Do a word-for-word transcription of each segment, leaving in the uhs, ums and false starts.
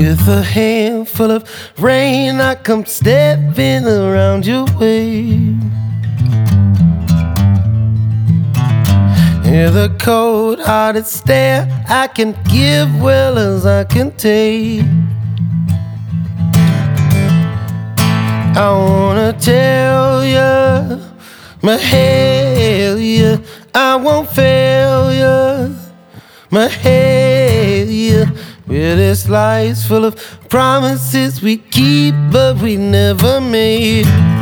With a handful of rain, I come stepping around your way. Hear the cold-hearted stare I can give well as I can take. I wanna tell ya, Mahalia, I won't fail ya, Mahalia. Well, this life's full of promises we keep but we never made.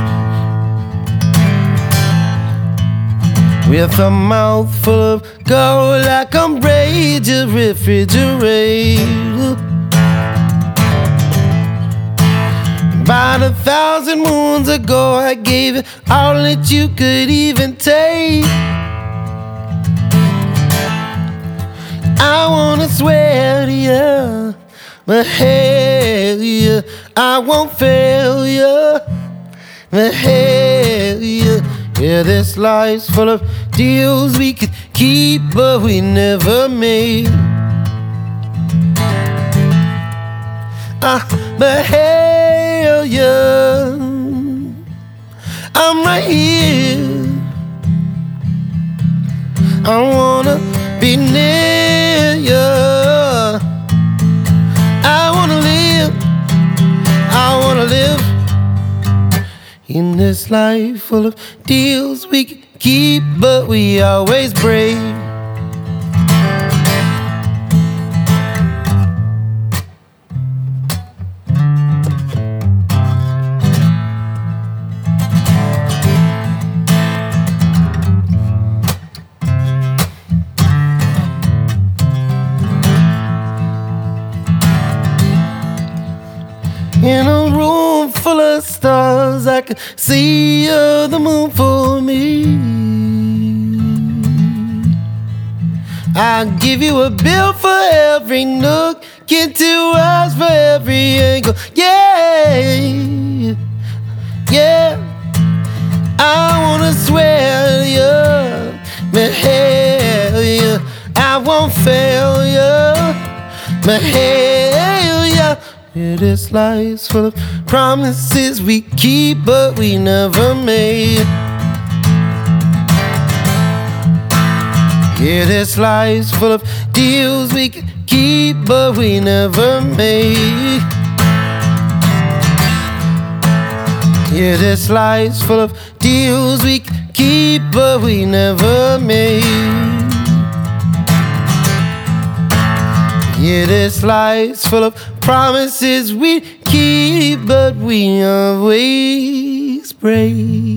With a mouth full of gold I can raid your refrigerator. About a thousand moons ago I gave you all that you could even take. I wanna swear to you, Mahalia, I won't fail you, Mahalia. Yeah, this life's full of deals we could keep but we never made. Ah, Mahalia, I'm right here. I wanna be near you. I wanna live, I wanna live in this life full of deals we can keep but we always break. In a room full of stars, I can see you're the moon for me. I'll give you a bill for every nook, get two eyes for every angle. Yeah, yeah. I wanna swear to you, Mahalia, I won't fail you, Mahalia. Yeah, this life's full of promises we keep but we never made. Yeah, this life's full of deals we can keep but we never made. Yeah, this life's full of deals we can keep but we never made. Yeah, this life's full of promises we keep but we always break.